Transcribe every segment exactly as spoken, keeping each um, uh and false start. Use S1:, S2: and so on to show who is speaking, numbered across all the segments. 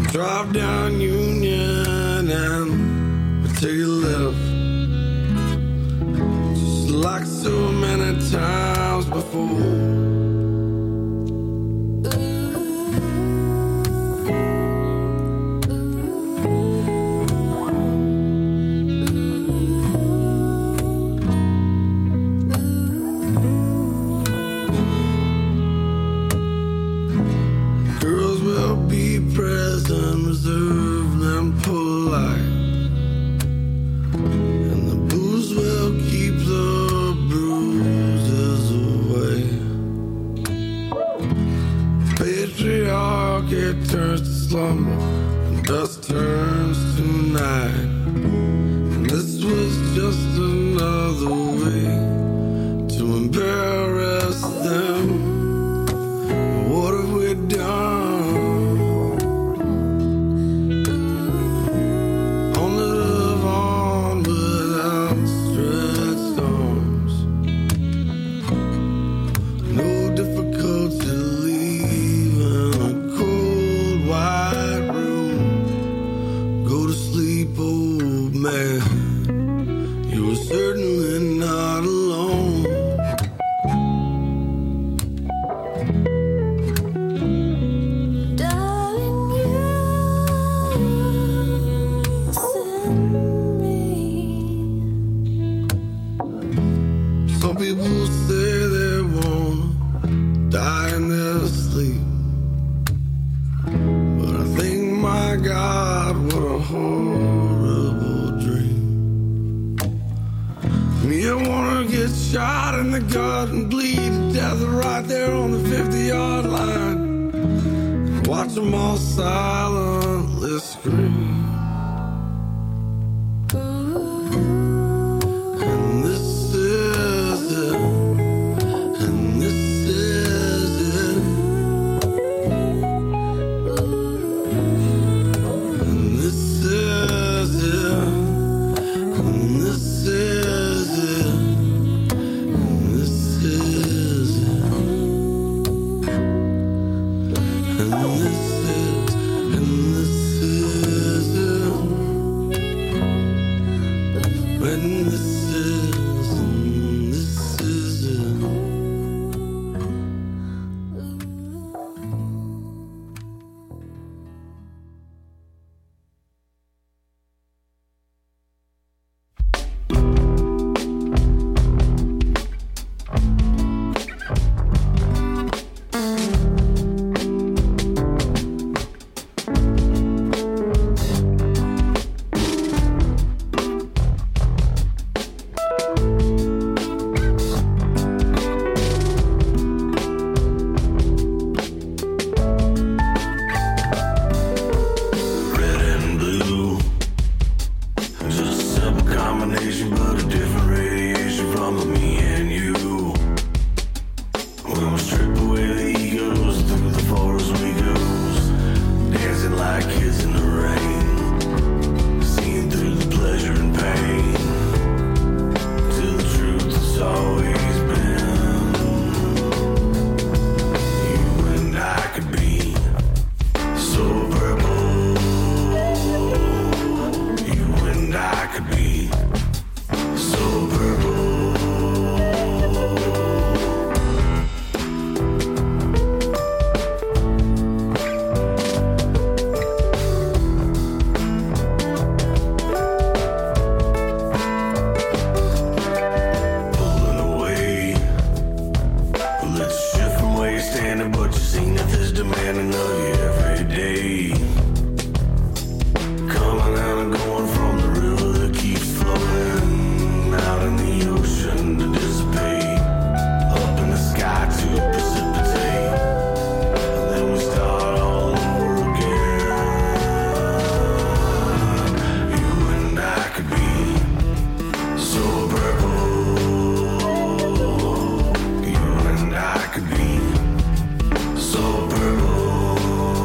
S1: Drive down Union and we take a left, just like so many times before. Reserved and polite, and the booze will keep the bruises away. Patriarch, it turns to slumber, and dust turns to night. And this was just another way to embarrass them. What have we done? Shot in the gut and bleed to death right there on the fifty-yard line. Watch them all silently scream. And this is it, and this is it, and this is it, and this is it.
S2: So purple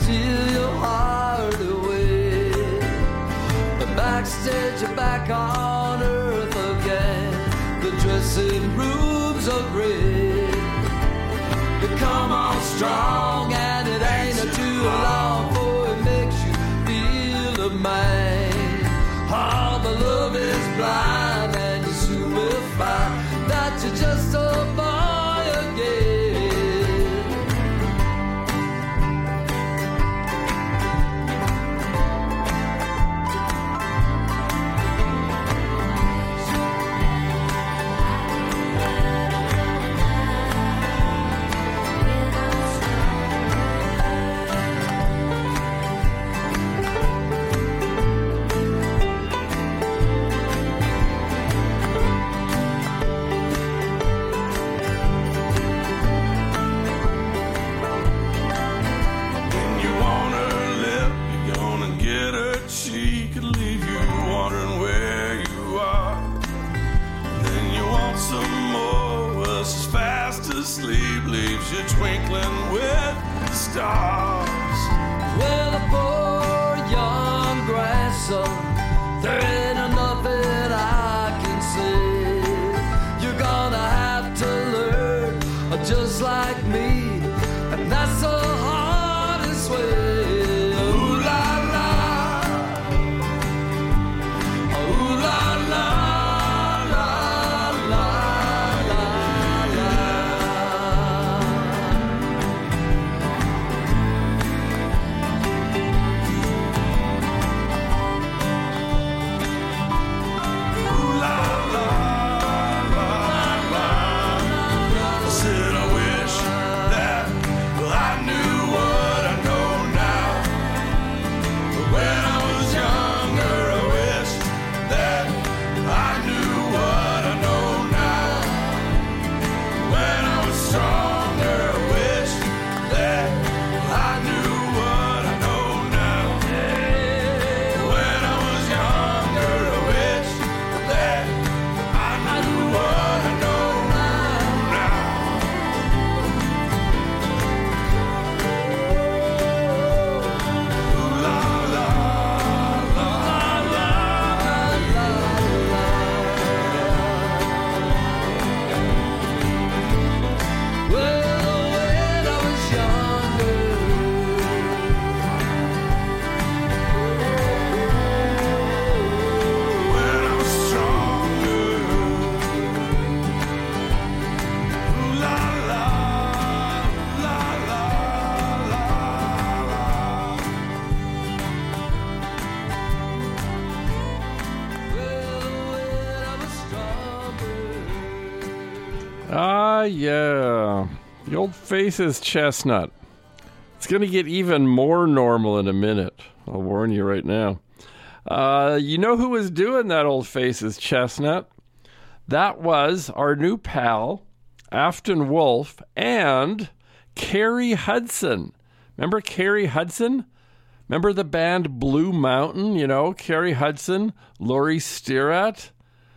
S2: steal your heart away. But backstage, you're back on earth again. The dressing rooms are great. You come on strong, and it ain't too long for it makes you feel a man. All the love is blind, and you soon will find that you're just a boy again.
S1: Sleep leaves you twinkling with stars.
S2: Well, a poor young grandson, there ain't nothing I can say. You're gonna have to learn just like me, and that's the hardest way. Ooh la la, ooh la la.
S3: Ah, yeah. The old Faces Chestnut. It's going to get even more normal in a minute. I'll warn you right now. Uh, you know who was doing that old Faces Chestnut? That was our new pal, Afton Wolf, and Carrie Hudson. Remember Carrie Hudson? Remember the band Blue Mountain? You know, Carrie Hudson, Laurie Stirratt,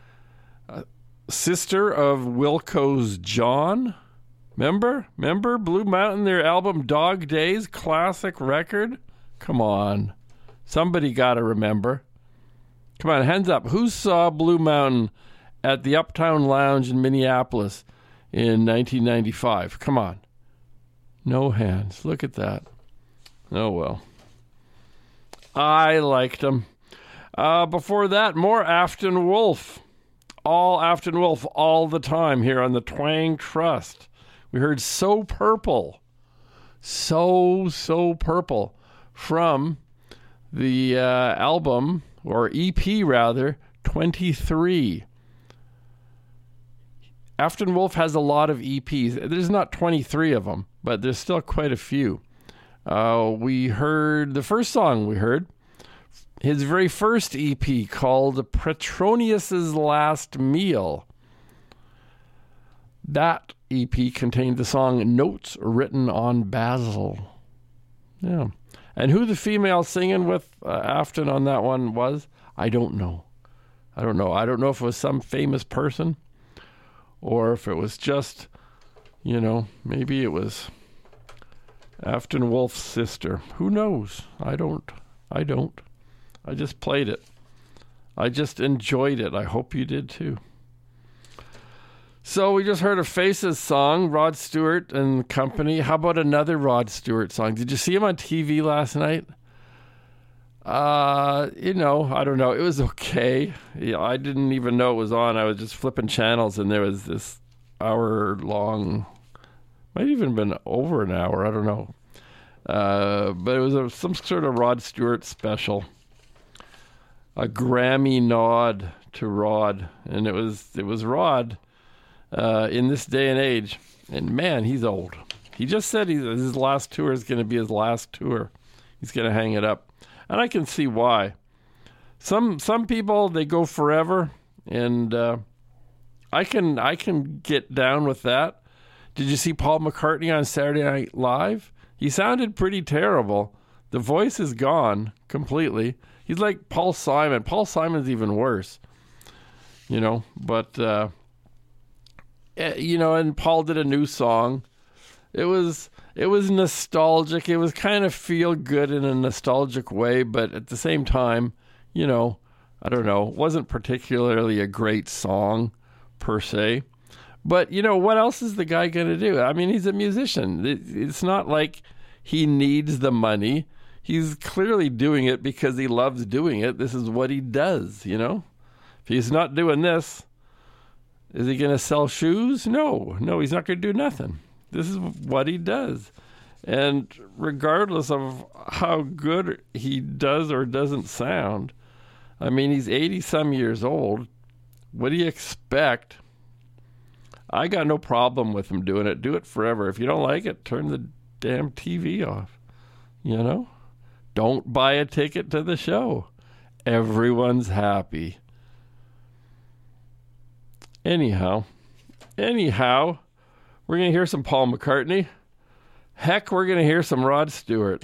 S3: uh, sister of Wilco's John. Remember? Remember Blue Mountain, their album Dog Days, classic record? Come on. Somebody got to remember. Come on, hands up. Who saw Blue Mountain at the Uptown Lounge in Minneapolis in nineteen ninety-five? Come on. No hands. Look at that. Oh, well. I liked them. Uh, before that, more Afton Wolf. All Afton Wolf all the time here on the Twang Trust. We heard So Purple. So, So Purple from the uh, album, or E P rather, twenty-three. Afton Wolf has a lot of E Ps. There's not twenty-three of them, but there's still quite a few. Uh, we heard, the first song we heard, his very first E P called Petronius's Last Meal. That E P contained the song Notes Written on Basil. Yeah. And who the female singing with uh, Afton on that one was, I don't know. I don't know. I don't know if it was some famous person or if it was just, you know, maybe it was Afton Wolf's sister. Who knows? I don't. I don't. I just played it. I just enjoyed it. I hope you did too. So we just heard a Faces song, Rod Stewart and company. How about another Rod Stewart song? Did you see him on T V last night? Uh, you know, I don't know. It was okay. Yeah, I didn't even know it was on. I was just flipping channels, and there was this hour-long, might even been over an hour. I don't know. Uh, but it was a, some sort of Rod Stewart special. A Grammy nod to Rod, and it was it was Rod. Uh, in this day and age, and man, he's old. He just said he, his last tour is going to be his last tour. He's going to hang it up, and I can see why. Some some people, they go forever, and uh, I can I can get down with that. Did you see Paul McCartney on Saturday Night Live? He sounded pretty terrible. The voice is gone completely. He's like Paul Simon. Paul Simon's even worse, you know. But uh, you know, and Paul did a new song. It was it was nostalgic. It was kind of feel good in a nostalgic way, but at the same time, you know, I don't know, it wasn't particularly a great song per se. But you know, what else is the guy going to do? I mean, he's a musician. It, it's not like he needs the money. He's clearly doing it because he loves doing it. This is what he does, you know. If he's not doing this, is he going to sell shoes? No, no, he's not going to do nothing. This is what he does. And regardless of how good he does or doesn't sound, I mean, he's eighty-some years old. What do you expect? I got no problem with him doing it. Do it forever. If you don't like it, turn the damn T V off. You know? Don't buy a ticket to the show. Everyone's happy. Anyhow, anyhow, we're going to hear some Paul McCartney. Heck, we're going to hear some Rod Stewart.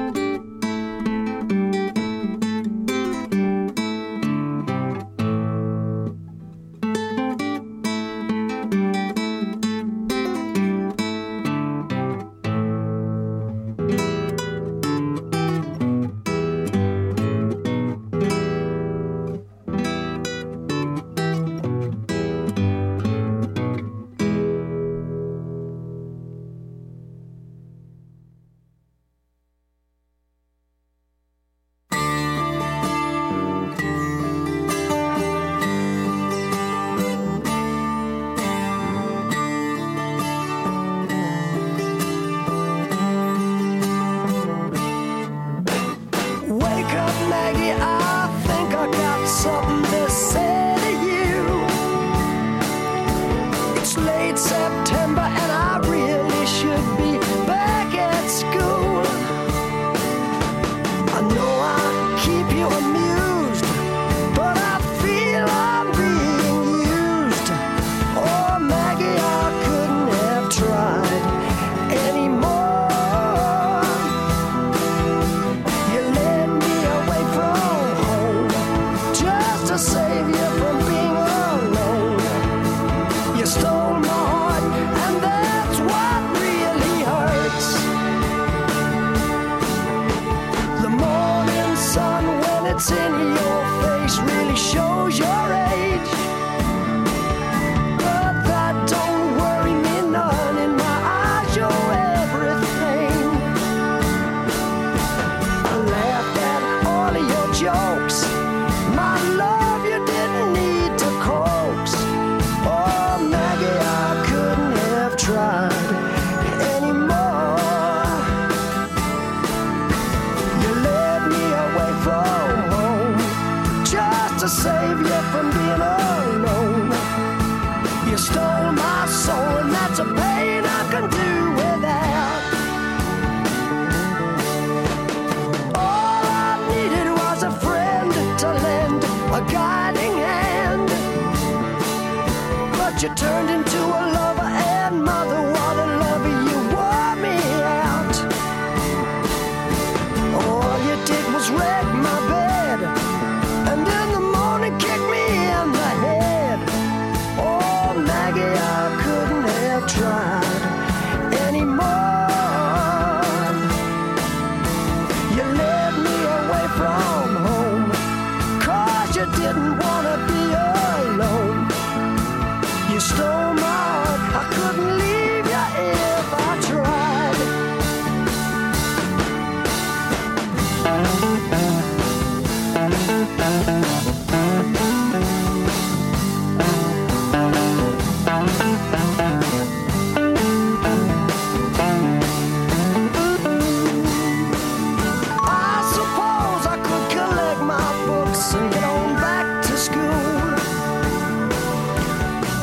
S4: You turned into a lover and mother, what a lover, you wore me out. All you did was wreck my bed, and in the morning kick me in the head. Oh, Maggie, I couldn't have tried anymore.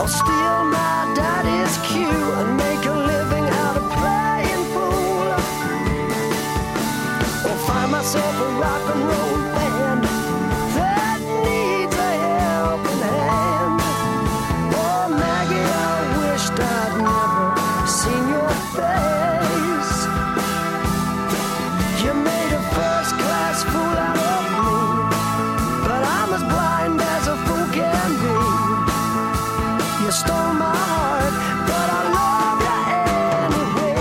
S4: steal my daddy's cue and make a living out of playing fool. Or find myself a rock and roll band that needs a helping hand. Oh, Maggie, I wished I'd never seen your face. You made a first-class fool out of me, but I'm as blind as a fool can be. You stole my heart, but I love you anyway.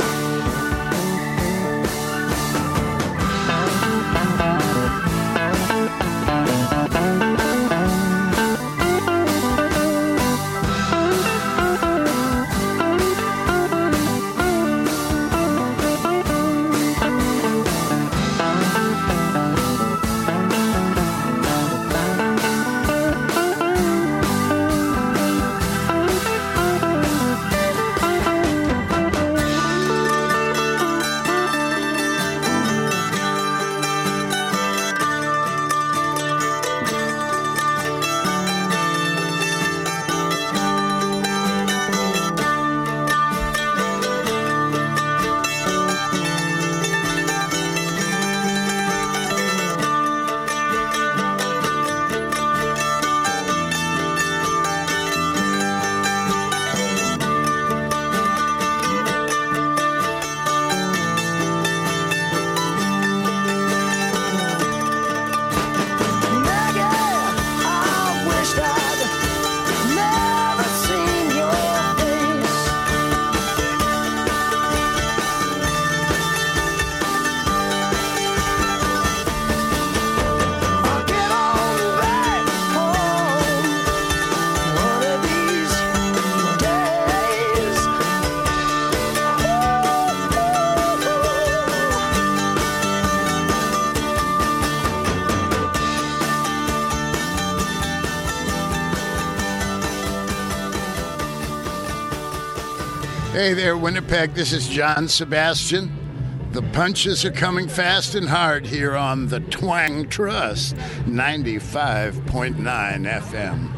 S5: Hey there, Winnipeg. This is John Sebastian. The punches are coming fast and hard here on the Twang Trust, ninety-five point nine F M.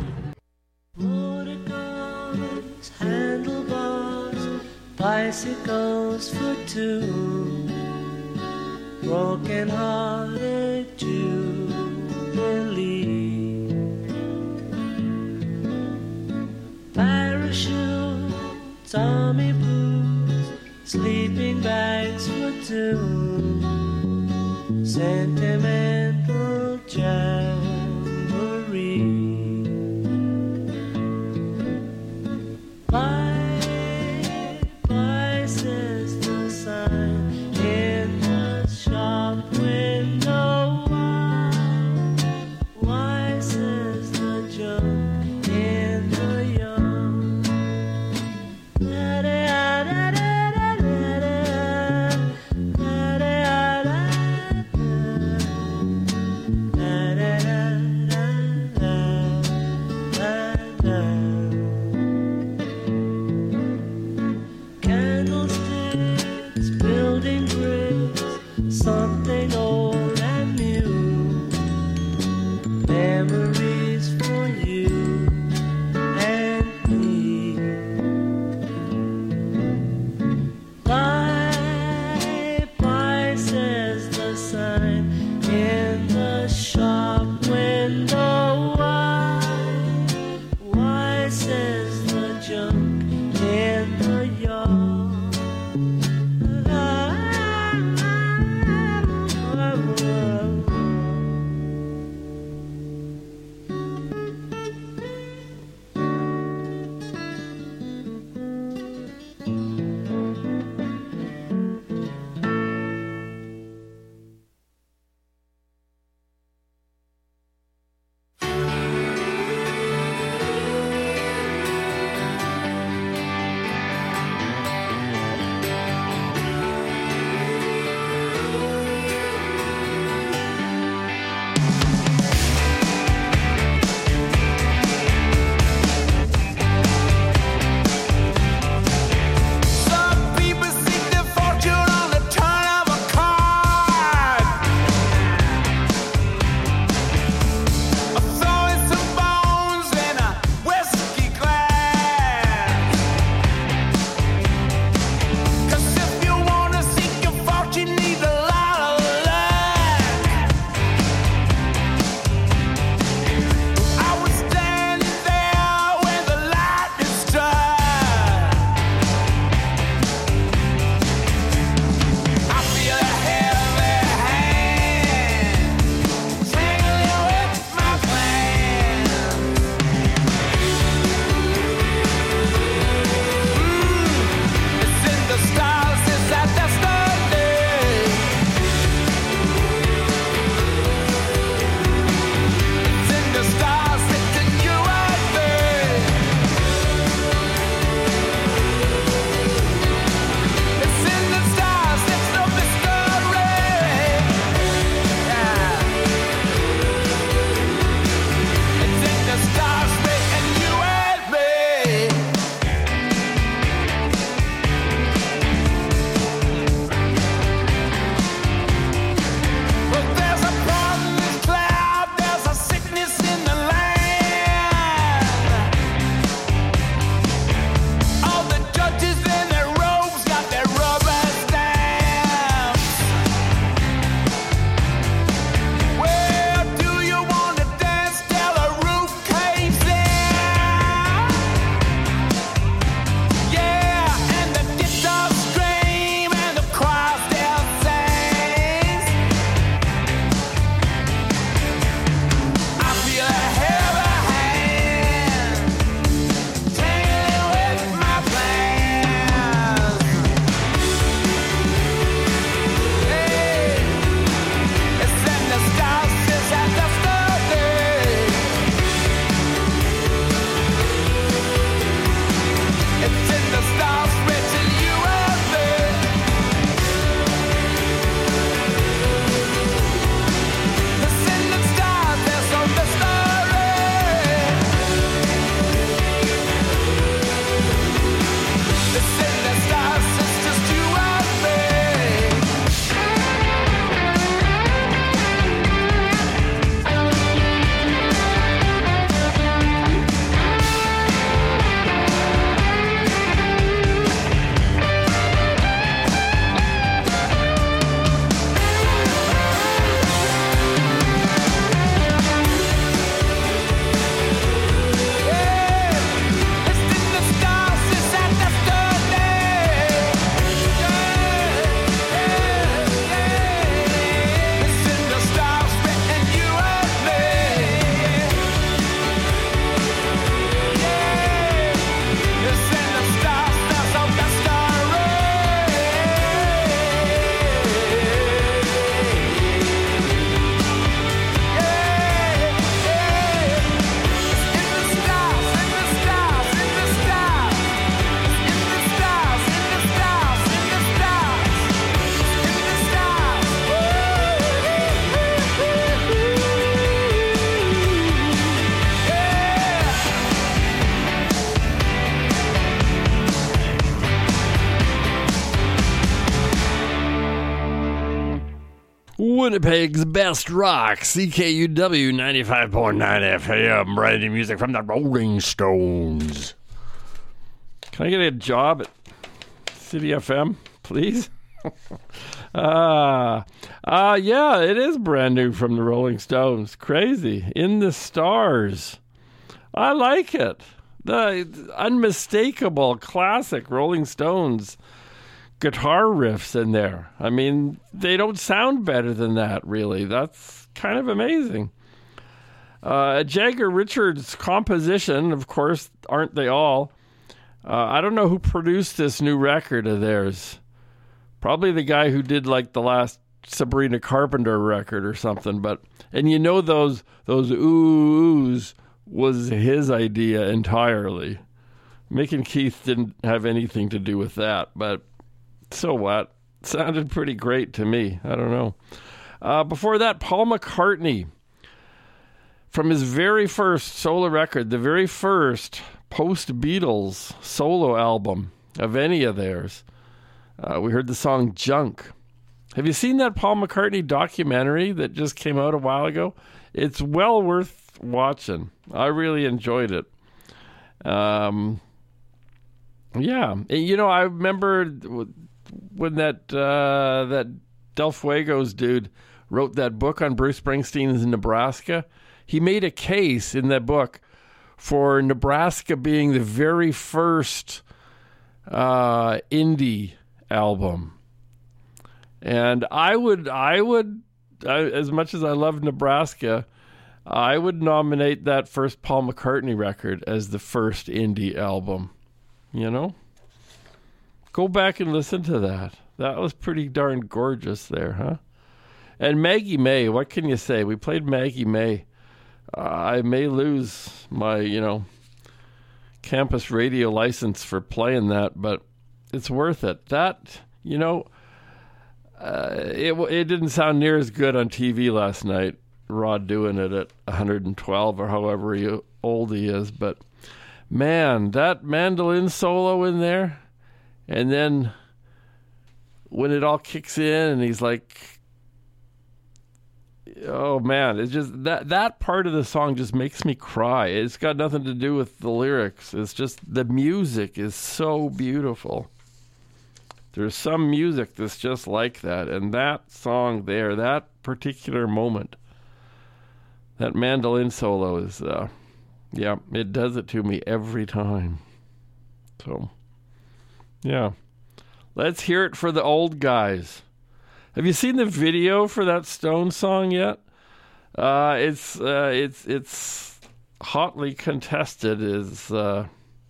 S6: Motor cars, handlebars, bicycles for two, broken-hearted Jubilee, parachutes, army boots, sleeping bags for two, sentimental jamboree. Bye, bye, says the sign in the shop window. Why, why, says the junk in the yard. Da da da da da da da da da candlesticks, building bricks, something old and new, memories for you and me. Bye, bye, says the sign in the shop window. Why, why, says the junk in the yard.
S3: Winnipeg's best rock, C K U W ninety-five point nine F M, writing music from the Rolling Stones. Can I get a job at City F M, please? Ah, uh, uh, yeah, it is brand new from the Rolling Stones. Crazy. In the Stars. I like it. The unmistakable classic Rolling Stones guitar riffs in there. I mean, they don't sound better than that, really. That's kind of amazing. Uh, Jagger Richards' composition, of course, aren't they all? Uh, I don't know who produced this new record of theirs. Probably the guy who did like the last Sabrina Carpenter record or something. But and you know those those oohs was his idea entirely. Mick and Keith didn't have anything to do with that, but so what? Sounded pretty great to me. I don't know. Uh, before that, Paul McCartney, from his very first solo record, the very first post-Beatles solo album of any of theirs, uh, we heard the song Junk. Have you seen that Paul McCartney documentary that just came out a while ago? It's well worth watching. I really enjoyed it. Um, yeah. You know, I remember when that uh, that Del Fuegos dude wrote that book on Bruce Springsteen's Nebraska. He made a case in that book for Nebraska being the very first uh, indie album. And I would, I would, I, as much as I love Nebraska, I would nominate that first Paul McCartney record as the first indie album. You know? Go back and listen to that. That was pretty darn gorgeous there, huh? And Maggie May, what can you say? We played Maggie May. Uh, I may lose my, you know, campus radio license for playing that, but it's worth it. That, you know, uh, it it didn't sound near as good on T V last night, Rod doing it at one hundred twelve or however he, old he is, but man, that mandolin solo in there, and then when it all kicks in and he's like, oh man, it's just that that part of the song just makes me cry. It's got nothing to do with the lyrics. It's just the music is so beautiful. There's some music that's just like that, and that song there, that particular moment, that mandolin solo is, uh, yeah, it does it to me every time. So, yeah, let's hear it for the old guys. Have you seen the video for that Stone song yet? Uh, it's uh, it's it's hotly contested as uh,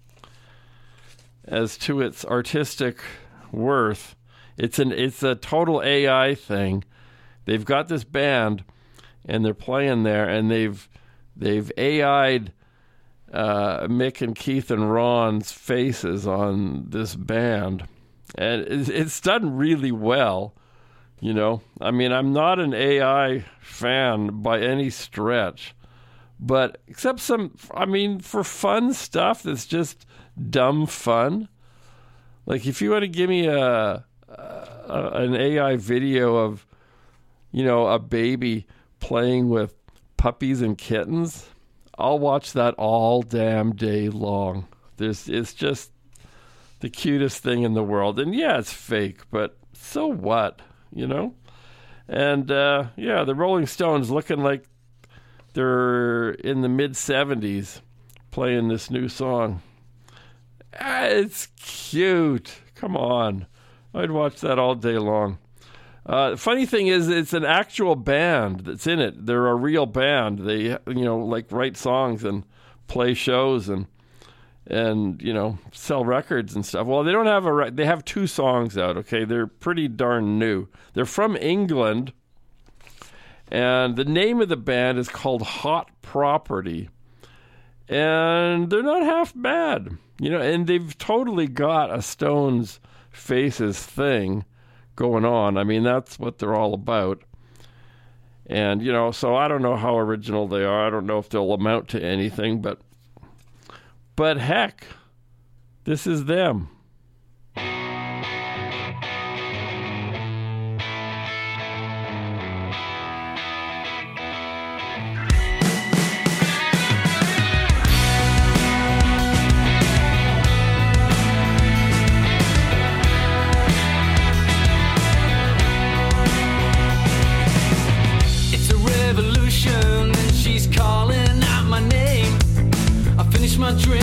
S3: as to its artistic worth. It's an it's a total A I thing. They've got this band, and they're playing there, and they've they've A I'd uh, Mick and Keith and Ron's faces on this band, and it's, it's done really well. You know, I mean, I'm not an A I fan by any stretch, but except some, I mean, for fun stuff that's just dumb fun. Like if you want to give me a, a an A I video of, you know, a baby playing with puppies and kittens, I'll watch that all damn day long. There's, it's just the cutest thing in the world. And yeah, it's fake, but so what? You know? And, uh, yeah, the Rolling Stones looking like they're in the mid-seventies playing this new song. Ah, it's cute. Come on. I'd watch that all day long. Uh, the funny thing is, it's an actual band that's in it. They're a real band. They, you know, like write songs and play shows and, and you know, sell records and stuff. Well, they don't have a re- they have two songs out, okay? They're pretty darn new. They're from England, and the name of the band is called Hot Property, and they're not half bad, you know, and they've totally got a Stones Faces thing going on. I mean, that's what they're all about. And, you know, so I don't know how original they are. I don't know if they'll amount to anything, but But heck, this is them.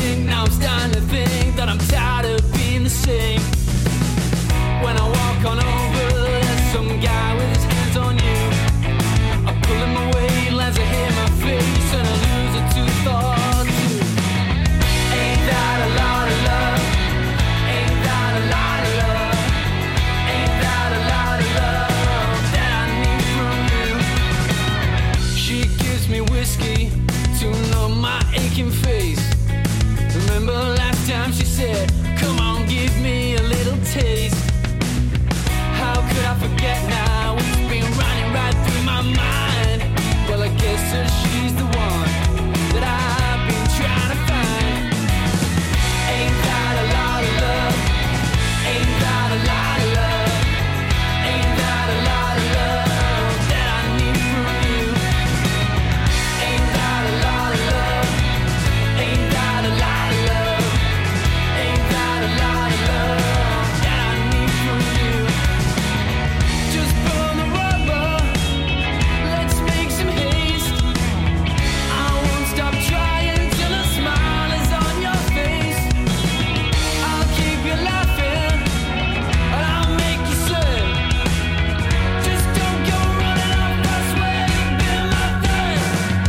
S2: think, now I'm starting to think that I'm tired of being the same. When I walk on over, there's some guy with his hands on you. I pull him away, as I hear my face, and I lose a tooth or two. Ain't that a lot of love? Ain't that a lot of love? Ain't that a lot of love that I need from you? She gives me whiskey to numb my aching face. Remember last time she said, come on, give me a little taste. How could I forget now? It's been running right through my mind. Well, I guess that she's the one that I've been trying to find. Ain't that a lot of love? Ain't that a lot of love? Ain't that a lot of love that I need from you? Ain't that a lot of love? Ain't that a lot of love? Ain't that a lot of love that I need from you? Just pull the rubber, let's make some haste. I won't stop trying till a smile is on your face. I'll keep you laughing, and I'll make you sing. Just don't go running off, I swear you'll be my thing.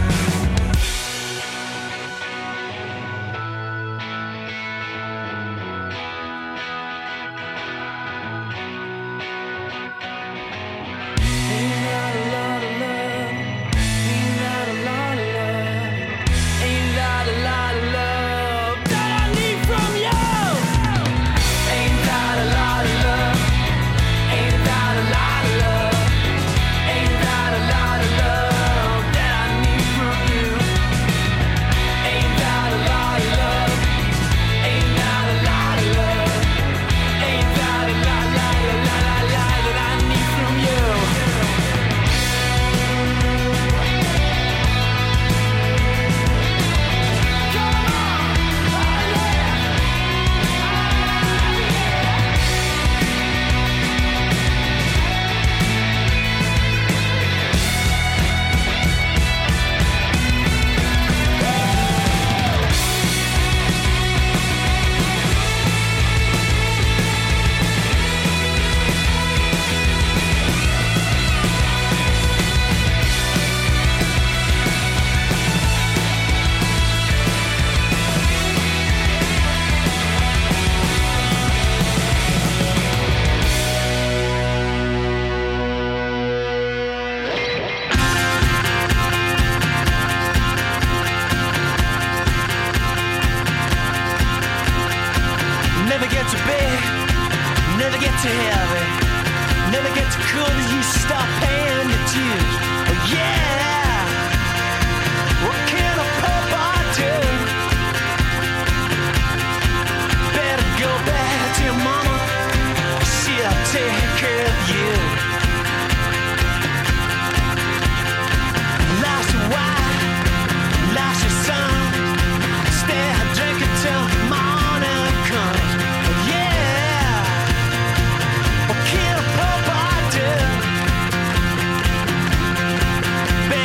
S2: Ain't that a lot of love? Ain't that a lot of love? Ain't that a lot of love that I need from you? Ain't that a lot of love? Ain't that a lot of love? Ain't that a lot of love that I need from you? Ain't that a lot of love? Ain't that a lot of love? Ain't that a lot, lot, lot, lot, lot that I need from you?
S7: Never get too big, never get too heavy, never get too cool that you stop paying your dues. Oh yeah, what can a poor boy do? Better go back to your mama, she'll take care of you. Lost your wife, lost your son, stay drinking till morning comes. What can a poor boy do?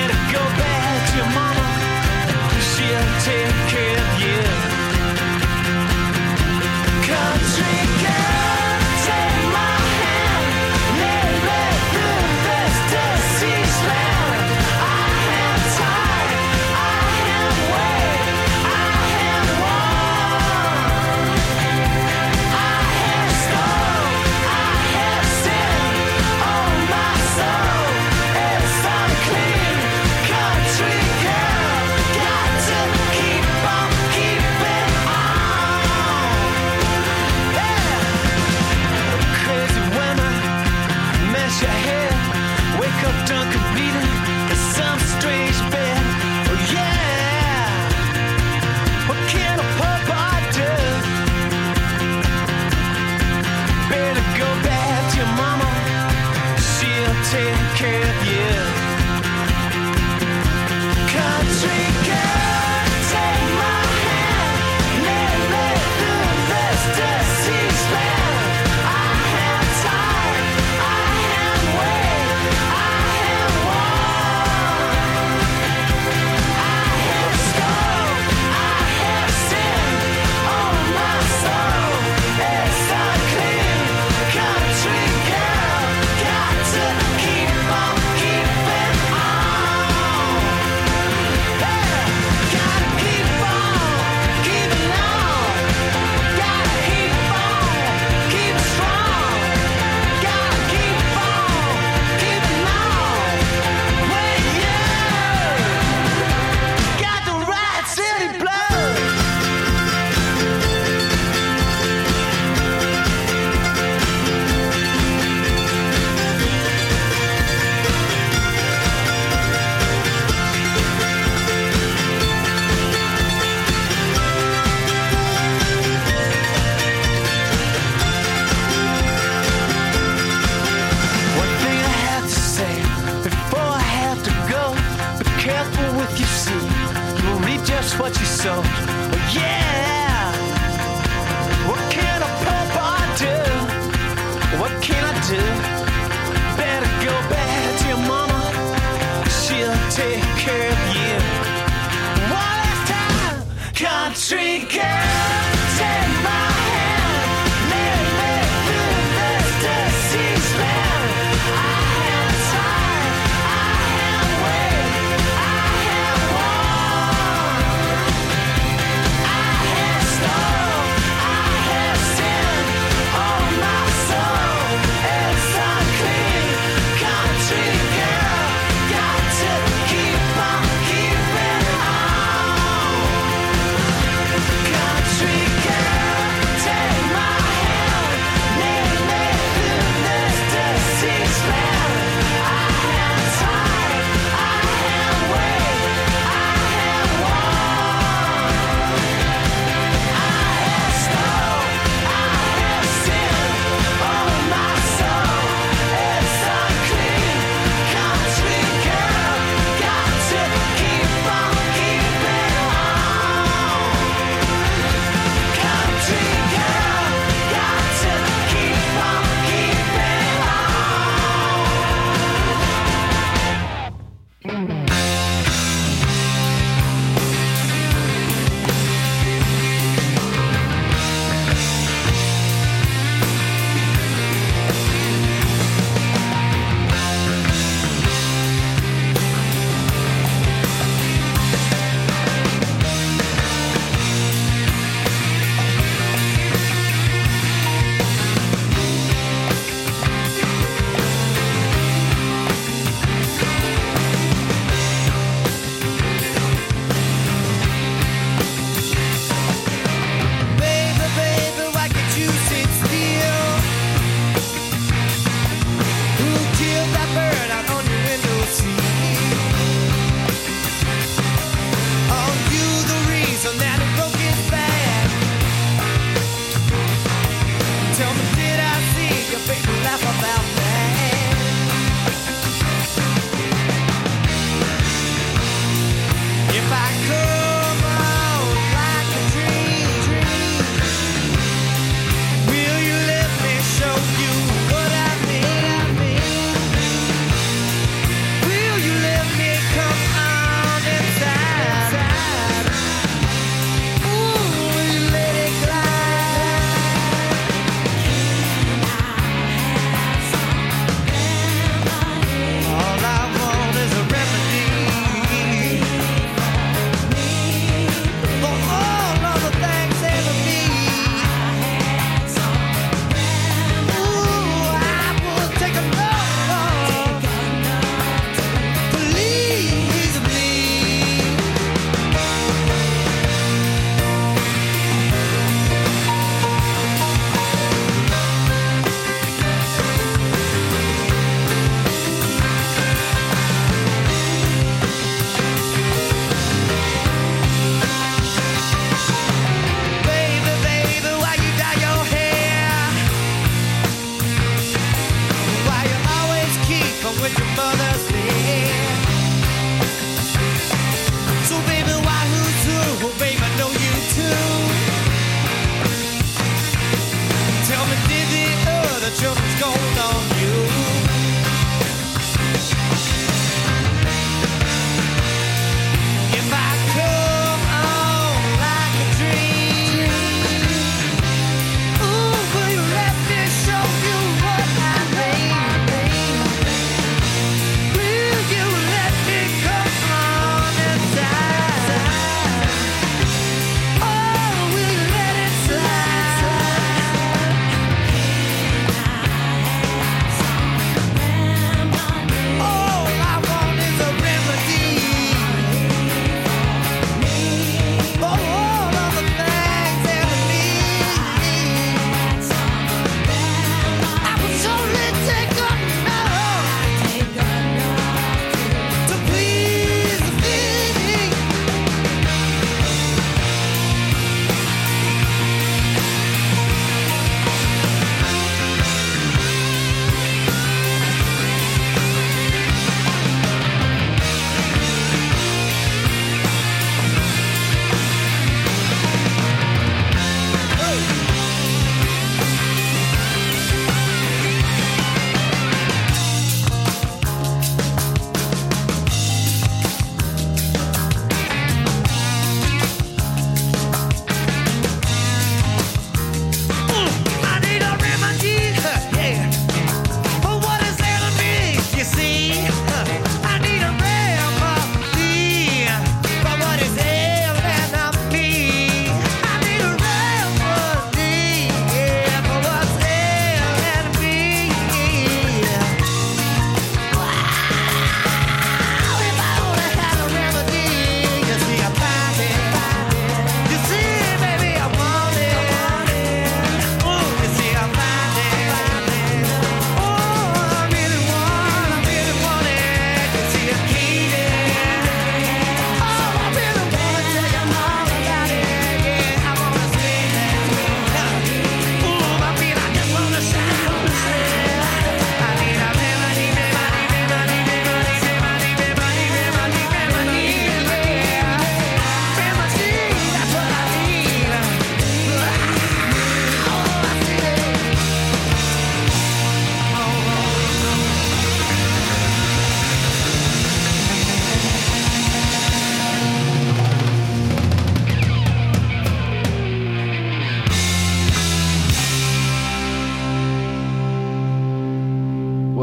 S7: take care of you. One last time, country girl, take my hand, lead me through this diseased land. I am tired, I am weak, I am worn, I have stolen, I have sinned, oh my soul is unclean. Country girl, got to keep on keeping on. Country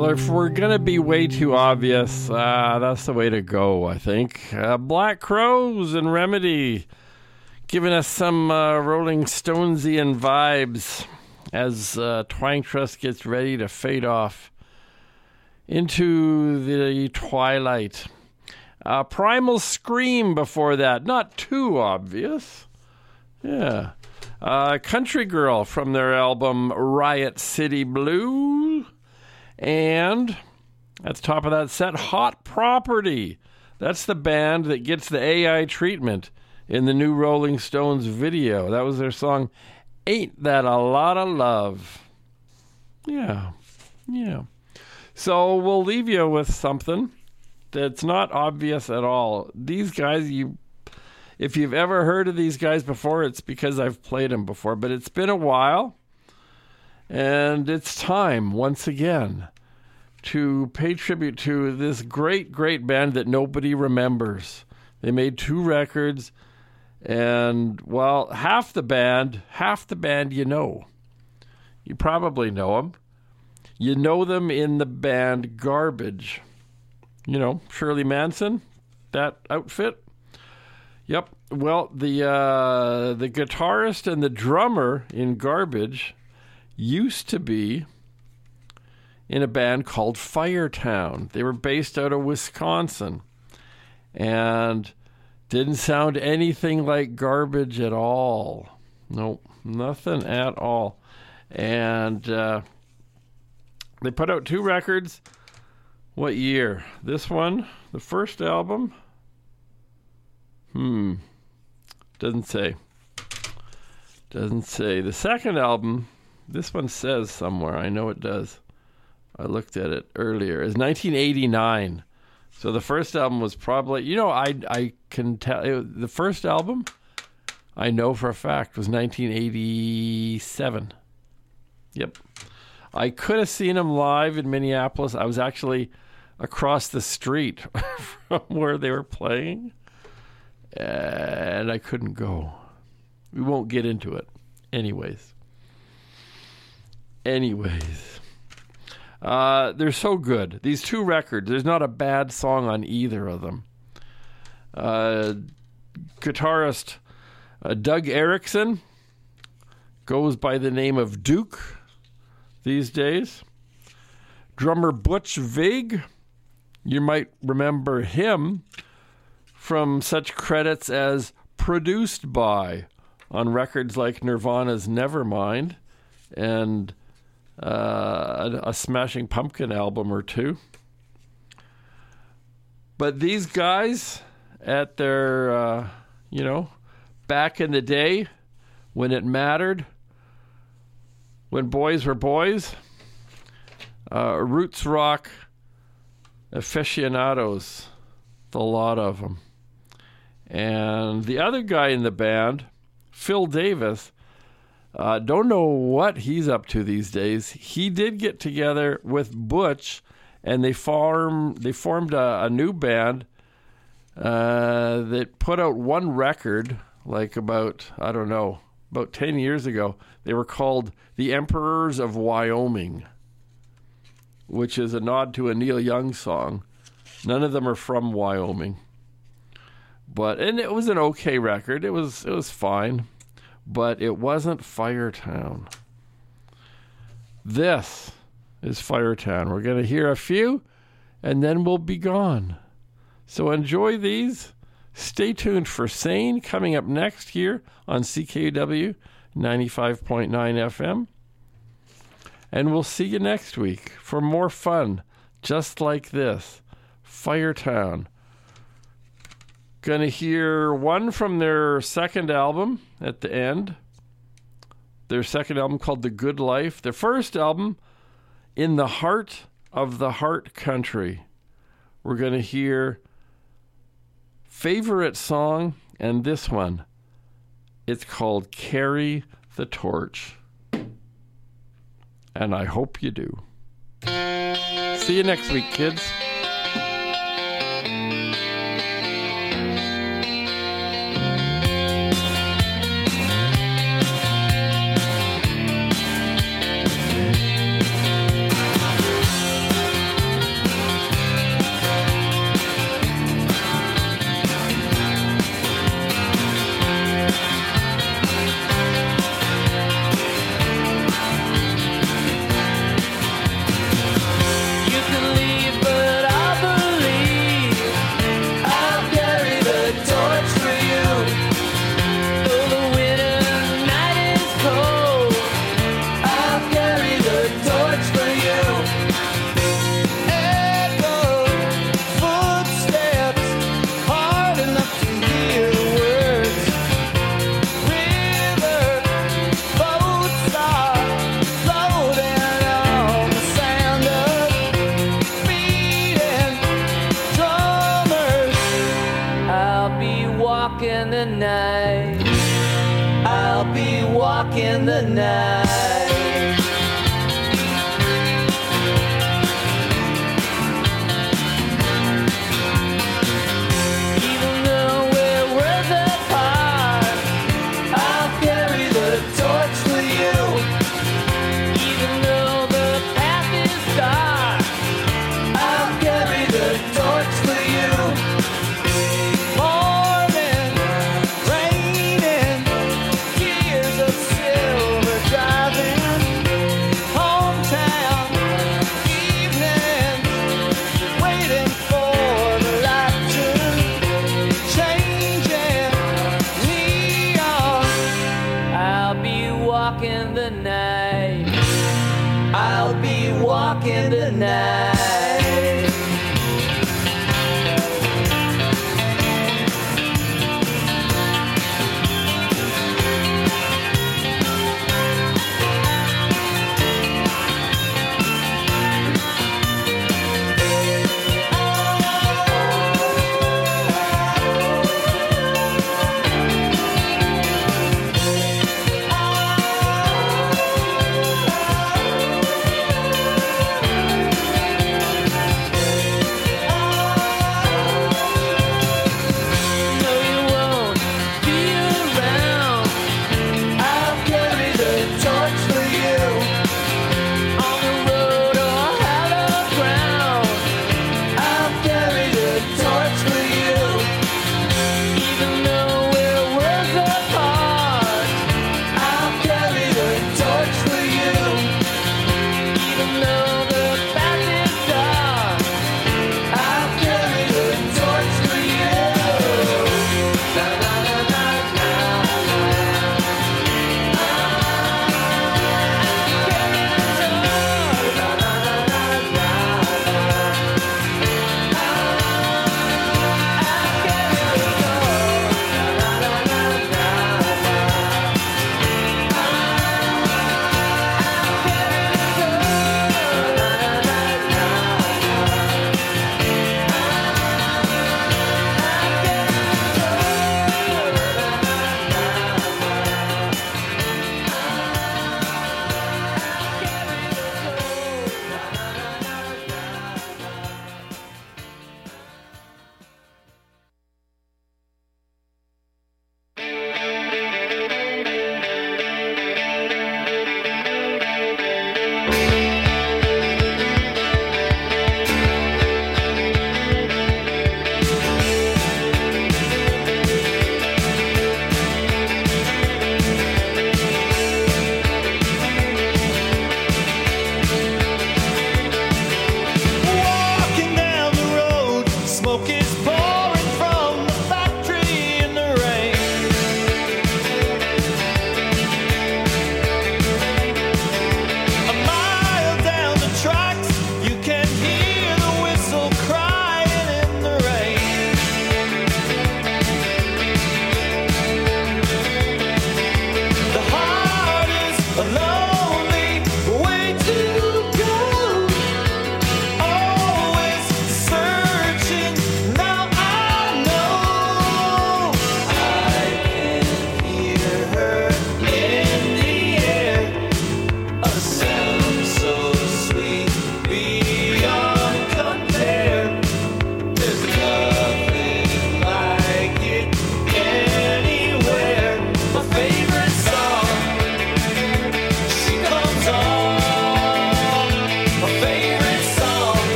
S3: Well, if we're going to be way too obvious, uh, that's the way to go, I think. Uh, Black Crowes and Remedy giving us some uh, Rolling Stonesian vibes as uh, Twang Trust gets ready to fade off into the twilight. Uh, Primal Scream before that. Not too obvious. Yeah. Uh, Country Girl from their album Riot City Blue. And at the top of that set, Hot Property. That's the band that gets the A I treatment in the new Rolling Stones video. That was their song, Ain't That a Lot of Love? Yeah, yeah. So we'll leave you with something that's not obvious at all. These guys, you, if you've ever heard of these guys before, it's because I've played them before. But it's been a while, and it's time, once again, to pay tribute to this great, great band that nobody remembers. They made two records, and, well, half the band, half the band you know. You probably know them. You know them in the band Garbage. You know, Shirley Manson, that outfit. Yep. Well, the uh, the guitarist and the drummer in Garbage used to be in a band called Firetown. They were based out of Wisconsin and didn't sound anything like Garbage at all. Nope, nothing at all. And uh, they put out two records. What year? This one, the first album? Hmm, doesn't say. Doesn't say. The second album, this one says somewhere. I know it does. I looked at it earlier. It's nineteen eighty-nine. So the first album was probably, you know, I I can tell, it, the first album, I know for a fact, was nineteen eighty-seven. Yep. I could have seen them live in Minneapolis. I was actually across the street from where they were playing, and I couldn't go. We won't get into it. Anyways. Anyways. Uh, they're so good. These two records, there's not a bad song on either of them. Uh, guitarist uh, Doug Erickson goes by the name of Duke these days. Drummer Butch Vig, you might remember him from such credits as Produced By on records like Nirvana's Nevermind and Uh, a, a Smashing Pumpkin album or two. But these guys at their, uh, you know, back in the day when it mattered, when boys were boys, uh, roots rock aficionados, a lot of them. And the other guy in the band, Phil Davis, Uh, don't know what he's up to these days. He did get together with Butch, and they form they formed a, a new band uh, that put out one record, like about I don't know, about ten years ago. They were called the Emperors of Wyoming, which is a nod to a Neil Young song. None of them are from Wyoming, but and it was an okay record. It was it was fine. But it wasn't Firetown. This is Firetown. We're going to hear a few, and then we'll be gone. So enjoy these. Stay tuned for Sane coming up next here on C K U W ninety-five point nine F M. And we'll see you next week for more fun just like this. Firetown. Gonna hear one from their second album at the end. Their second album called The Good Life. Their first album, In the Heart of the Heart Country. We're gonna hear favorite song, and this one. It's called Carry the Torch. And I hope you do. See you next week, kids.
S2: in the night. Even though we're worlds apart, I'll carry the torch for you. Even though the path is dark, I'll carry the torch for you. Morning, raining, tears of silver driving. Hometown, evening, waiting for the light to changing neon. I'll be walking the night. I'll be walking the night.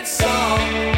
S2: favorite song.